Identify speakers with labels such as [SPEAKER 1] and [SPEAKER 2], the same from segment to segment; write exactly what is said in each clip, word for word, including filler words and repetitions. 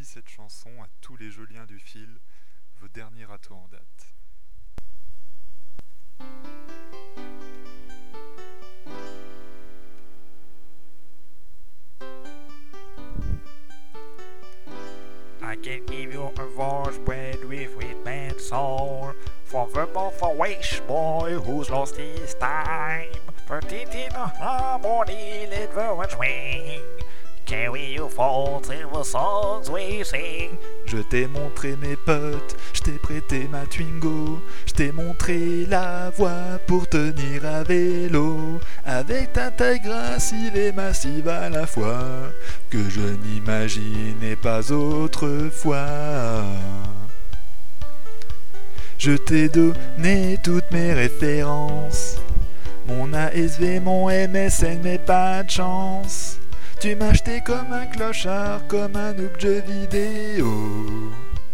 [SPEAKER 1] cette chanson à tous les Joliens du fil, vos derniers râteaux en date.
[SPEAKER 2] I can give you a voice bred with sweet man soul from the mouth of wish boy who's lost his time. Put it in a harmony, let the one swing. Carry your faults in the songs we sing.
[SPEAKER 1] Je t'ai montré mes potes, je t'ai prêté ma Twingo, je t'ai montré la voie pour tenir à vélo, avec ta taille gracile et massive à la fois, que je n'imaginais pas autrefois. Je t'ai donné toutes mes références, mon A S V, mon M S N, mais pas de chance. Tu m'as acheté comme un clochard, comme un noob de jeu vidéo.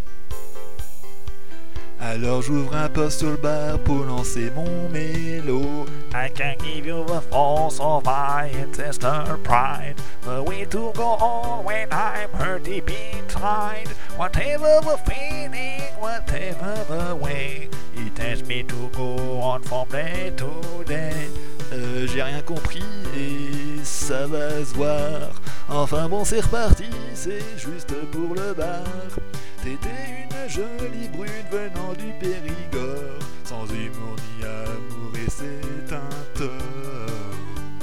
[SPEAKER 1] Alors j'ouvre un post sur le bar pour lancer mon mélo.
[SPEAKER 2] I can give you the force of my ancestor pride, the way to go on when I'm hurt deep inside. Whatever the feeling, whatever the way, it tells me to go on from day to day.
[SPEAKER 1] Euh, j'ai rien compris et ça va se voir. Enfin bon, c'est reparti, c'est juste pour le bar. T'étais une jolie brune venant du Périgord, sans humour ni amour et c'est un tort.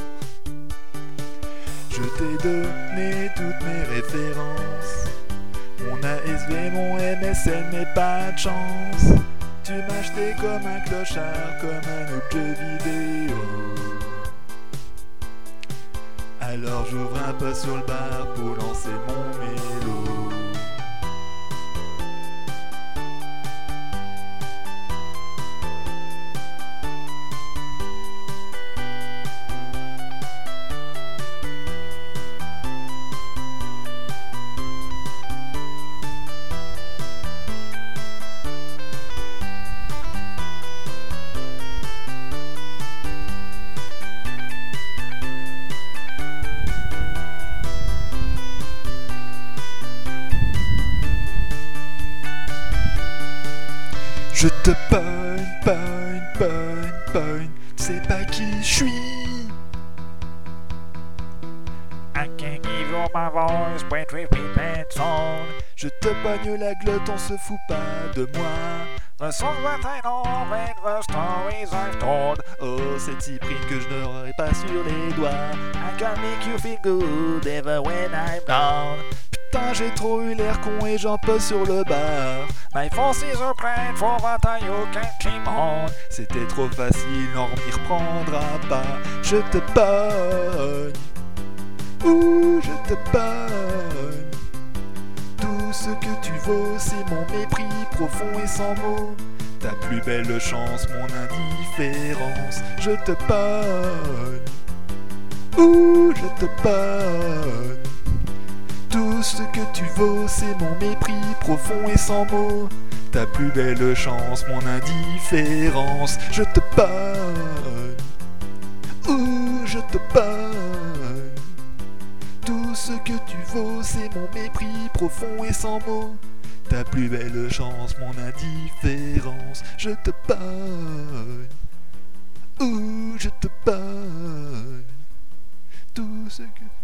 [SPEAKER 1] Je t'ai donné toutes mes références, mon A S V, mon M S N, mais pas de chance. Tu m'as acheté comme un clochard, comme un autre jeu vidéo. Alors j'ouvre un post sur le bar pour lancer mon mélo. Je te pogne, pogne, pogne, pogne, tu sais pas qui je suis.
[SPEAKER 2] I can give you my voice bred with sweet man soul.
[SPEAKER 1] Je te pogne la glotte, on se fout pas de moi.
[SPEAKER 2] The songs that I know and the stories I've told.
[SPEAKER 1] Oh, cette cyprine que je n'aurai pas sur les doigts.
[SPEAKER 2] I can make you feel good even when I'm down.
[SPEAKER 1] Putain, j'ai trop eu l'air con et j'en pose sur le bar.
[SPEAKER 2] My forces are praying for that you can keep on.
[SPEAKER 1] C'était trop facile, on m'y reprendra pas. Je te pogne, ouh, je te pogne. Tout ce que tu vaux, c'est mon mépris profond et sans mots. Ta plus belle chance, mon indifférence. Je te pogne, ouh, je te pogne. Tout ce que tu vaux, c'est mon mépris profond et sans mots. Ta plus belle chance, mon indifférence. Je te pogne, ouh, je te pogne. Tout ce que tu vaux, c'est mon mépris profond et sans mots. Ta plus belle chance, mon indifférence. Je te pogne, ouh, je te pogne. Tout ce que